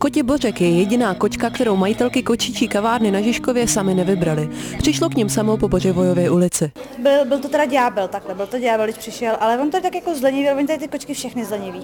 Koti Bořek je jediná kočka, kterou majitelky kočičí kavárny na Žižkově sami nevybrali. Přišlo k nim samo po Bořivojově ulici. Byl to teda ďábel, takhle, byl to ďábel, když přišel, ale on to tak jako zlenivý, oni tady ty kočky všechny zleniví.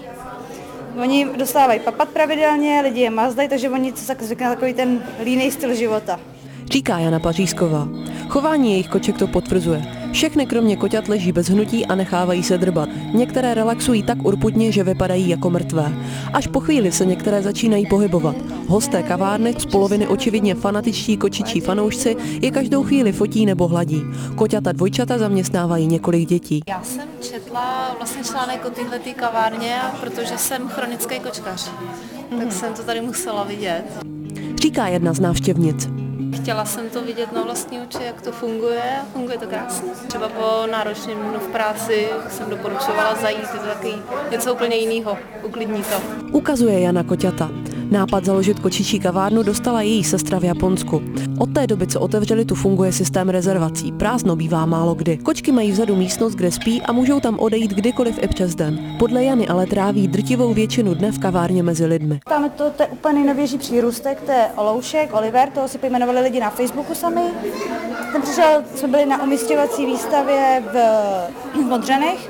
Oni dostávají papat pravidelně, lidi je mazdají, takže oni co tak zvykne takový ten línej styl života. Říká Jana Pařízková. Chování jejich koček to potvrzuje. Všechny kromě koťat leží bez hnutí a nechávají se drbat. Některé relaxují tak urputně, že vypadají jako mrtvé. Až po chvíli se některé začínají pohybovat. Hosté kavárny, z poloviny očividně fanatičtí kočičí fanoušci, je každou chvíli fotí nebo hladí. Koťata dvojčata zaměstnávají několik dětí. Já jsem četla vlastně článek o téhletý kavárně, protože jsem chronický kočkař. Tak jsem to tady musela vidět. Říká jedna z návštěvnic. Chtěla jsem to vidět na vlastní oči, jak to funguje. Funguje to krásně. Třeba po náročném dnu v práci jsem doporučovala zajít, je to taky něco úplně jiného, uklidní to. Ukazuje Jana koťata. Nápad založit kočičí kavárnu dostala její sestra v Japonsku. Od té doby, co otevřeli, tu funguje systém rezervací. Prázdno bývá málo kdy. Kočky mají vzadu místnost, kde spí a můžou tam odejít kdykoliv i přes den. Podle Jany ale tráví drtivou většinu dne v kavárně mezi lidmi. Tam to je úplně nejnovější přírůstek, to je Oloušek, Oliver, toho si pojmenovali lidi na Facebooku sami. Ten přišel, jsme byli na umisťovací výstavě v Modřanech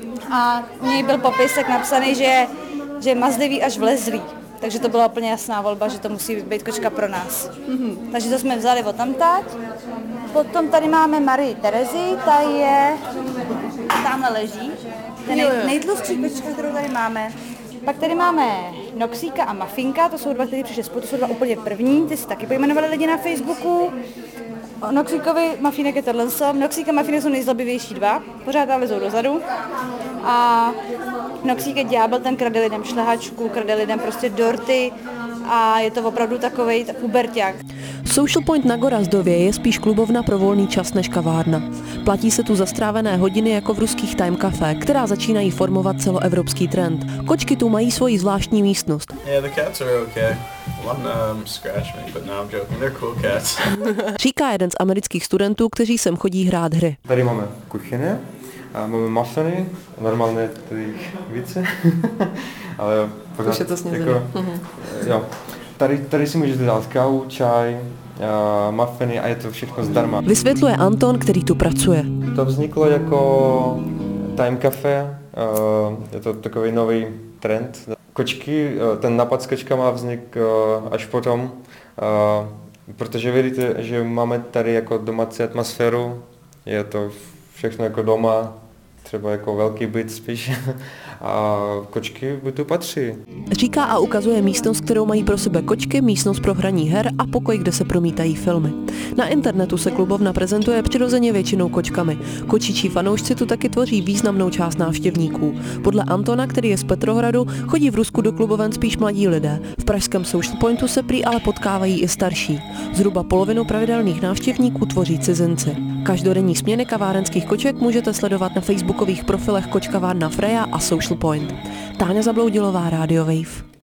a u něj byl popisek napsaný, že je mazdivý až vlezlý. Takže to byla úplně jasná volba, že to musí být kočka pro nás. Takže to jsme vzali od tamtať. Potom tady máme Marii Terezi, ta je, tamhle leží. To je nejtlustší kočka, kterou tady máme. Pak tady máme Noxíka a Mafinka, to jsou dva, kteří přišli spolu, to jsou dva úplně první, ty si taky pojmenovali lidi na Facebooku. Noxíkovi Mafínek je tohle. Noxík a Mafinek jsou nejzlobivější dva, pořád tam lezou dozadu. A Noxík je ďábel, ten krade lidem šlehačku, krade lidem prostě dorty a je to opravdu takovej puberťák. Social Point na Gorazdově je spíš klubovna pro volný čas než kavárna. Platí se tu za strávené hodiny jako v ruských time café, která začínají formovat celoevropský trend. Kočky tu mají svoji zvláštní místnost. Yeah, the cats are okay. One scratched me, but no, I'm joking. They're cool cats. Říká jeden z amerických studentů, kteří sem chodí hrát hry. Tady máme kuchyně, máme muffiny, normálně tady více, ale pořád, už je to snězený. Jako, jo. Tady si můžete dát kávu, čaj, muffiny a je to všechno zdarma. Vysvětluje Anton, který tu pracuje. To vzniklo jako time cafe, je to takový nový trend. Kočky, ten nápad s kočkama vznik až potom, protože vidíte, že máme tady jako domácí atmosféru, je to všechno jako doma, třeba jako velký byt spíš a kočky by tu patří. Říká a ukazuje místnost, kterou mají pro sebe kočky, místnost pro hraní her a pokoj, kde se promítají filmy. Na internetu se klubovna prezentuje přirozeně většinou kočkami. Kočičí fanoušci tu taky tvoří významnou část návštěvníků. Podle Antona, který je z Petrohradu, chodí v Rusku do kluboven spíš mladí lidé. V pražském Social Pointu se prý ale potkávají i starší. Zhruba polovinu pravidelných návštěvníků tvoří cizinci. Každodenní směny kavárenských koček můžete sledovat na facebookových profilech Kočkavárna Freja a Social Point. Táňa Zabloudilová, Radio Wave.